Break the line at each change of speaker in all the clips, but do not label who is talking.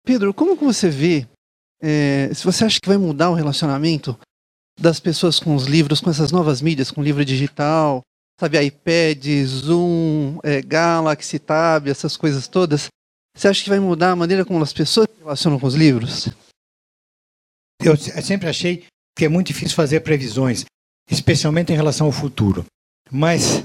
Pedro, como que você vê, se você acha que vai mudar o relacionamento das pessoas com os livros, com essas novas mídias, com livro digital, sabe, iPad, Zoom, Galaxy Tab, essas coisas todas, você acha que vai mudar a maneira como as pessoas se relacionam com os livros?
Eu sempre achei que é muito difícil fazer previsões, especialmente em relação ao futuro. Mas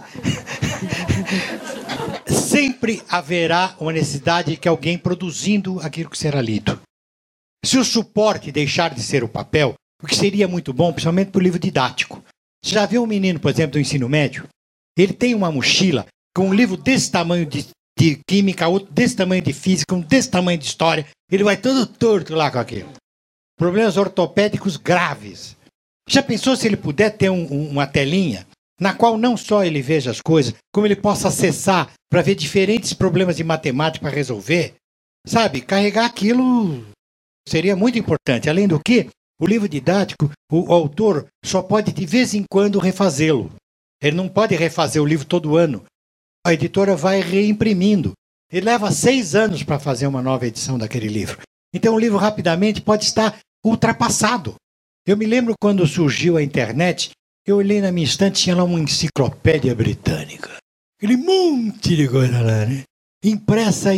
sempre haverá uma necessidade de alguém produzindo aquilo que será lido. Se o suporte deixar de ser o papel, o que seria muito bom, principalmente para o livro didático. Você já viu um menino, por exemplo, do ensino médio? Ele tem uma mochila com um livro desse tamanho de química, outro desse tamanho de física, um desse tamanho de história. Ele vai todo torto lá com aquilo. Problemas ortopédicos graves. Já pensou se ele puder ter uma telinha na qual não só ele veja as coisas, como ele possa acessar para ver diferentes problemas de matemática para resolver? Sabe, carregar aquilo seria muito importante. Além do que, o livro didático, o autor só pode de vez em quando refazê-lo. Ele não pode refazer o livro todo ano. A editora vai reimprimindo. Ele leva 6 anos para fazer uma nova edição daquele livro. Então o livro rapidamente pode estar ultrapassado. Eu me lembro quando surgiu a internet, eu olhei na minha estante, tinha lá uma enciclopédia britânica. Aquele monte de coisa lá, né? Impressa em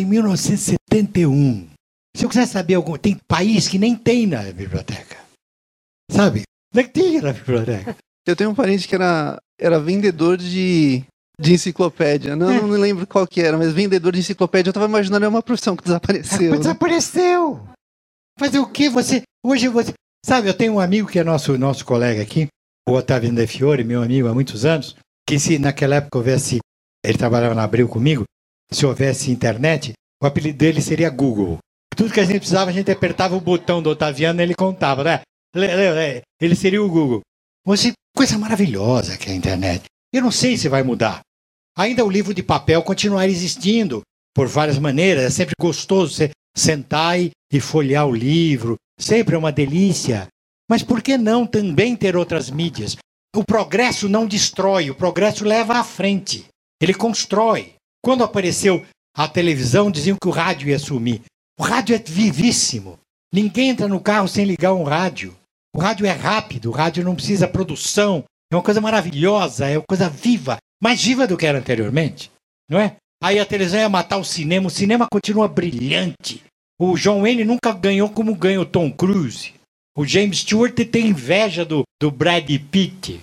1971. Se eu quiser saber algum... Tem país que nem tem na biblioteca. Sabe? Não é que tem na biblioteca.
Eu tenho um parente que era vendedor de enciclopédia. Não lembro qual que era, mas vendedor de enciclopédia. Eu estava imaginando, é uma profissão que desapareceu.
Mas desapareceu! Fazer o quê? Hoje você... Sabe, eu tenho um amigo que é nosso colega aqui, o Otávio De Fiore, meu amigo há muitos anos, que se naquela época houvesse... Ele trabalhava na Abril comigo. Se houvesse internet, o apelido dele seria Google. Tudo que a gente precisava, a gente apertava o botão do Otaviano e ele contava, né? Ele seria o Google. Mas coisa maravilhosa que é a internet. Eu não sei se vai mudar. Ainda o livro de papel continuar existindo por várias maneiras. É sempre gostoso você sentar e folhear o livro. Sempre é uma delícia. Mas por que não também ter outras mídias? O progresso não destrói, o progresso leva à frente. Ele constrói. Quando apareceu a televisão, diziam que o rádio ia sumir. O rádio é vivíssimo. Ninguém entra no carro sem ligar um rádio. O rádio é rápido, o rádio não precisa produção. É uma coisa maravilhosa, é uma coisa viva. Mais viva do que era anteriormente, não é? Aí a televisão ia matar o cinema continua brilhante. O John Wayne nunca ganhou como ganha o Tom Cruise. O James Stewart tem inveja do Brad Pitt.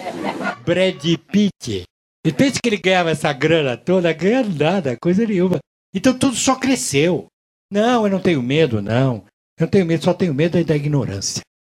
Brad Pitt. E pensa que ele ganhava essa grana toda, ganha nada, coisa nenhuma. Então tudo só cresceu. Não, eu não tenho medo, não. Eu não tenho medo, só tenho medo da ignorância.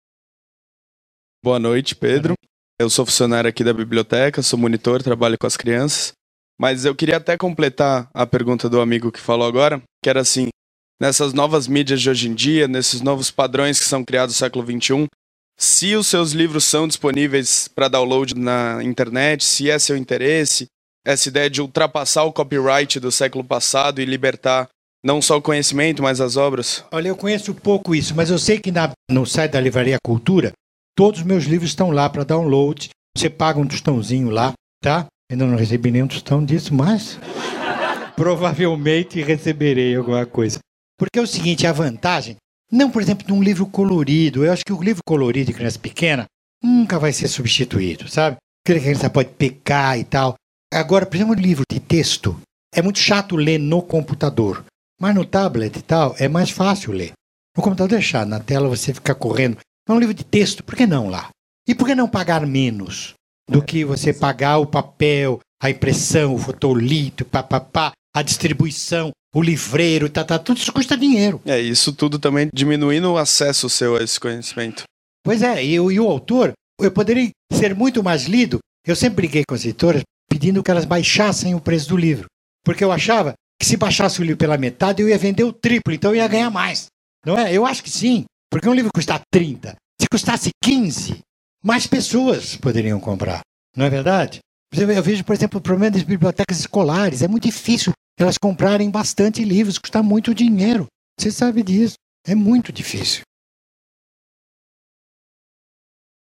Boa noite, Pedro. Eu sou funcionário aqui da biblioteca, sou monitor, trabalho com as crianças. Mas eu queria até completar a pergunta do amigo que falou agora, que era assim, nessas novas mídias de hoje em dia, nesses novos padrões que são criados no século XXI, se os seus livros são disponíveis para download na internet, se é seu interesse, essa ideia de ultrapassar o copyright do século passado e libertar não só o conhecimento, mas as obras?
Olha, eu conheço pouco isso, mas eu sei que no site da Livraria Cultura, todos os meus livros estão lá para download. Você paga um tostãozinho lá, tá? Ainda não recebi nenhum tostão disso, mas provavelmente receberei alguma coisa. Porque é o seguinte, a vantagem, não, por exemplo, de um livro colorido. Eu acho que o livro colorido de criança pequena nunca vai ser substituído, sabe? Porque a criança pode pecar e tal. Agora, por exemplo, um livro de texto, é muito chato ler no computador. Mas no tablet e tal, é mais fácil ler. No computador é chato, na tela você fica correndo. Mas um livro de texto, por que não lá? E por que não pagar menos do que você pagar o papel, a impressão, o fotolito, a distribuição, o livreiro, tudo isso custa dinheiro.
Isso tudo também diminuindo o acesso seu a esse conhecimento.
Pois é, e o autor, eu poderia ser muito mais lido. Eu sempre briguei com as editoras pedindo que elas baixassem o preço do livro. Porque eu achava que se baixasse o livro pela metade, eu ia vender o triplo, então eu ia ganhar mais. Não é? Eu acho que sim, porque um livro custa 30. Se custasse 15, mais pessoas poderiam comprar. Não é verdade? Eu vejo, por exemplo, o problema das bibliotecas escolares. É muito difícil elas comprarem bastante livros, custa muito dinheiro. Você sabe disso. É muito difícil.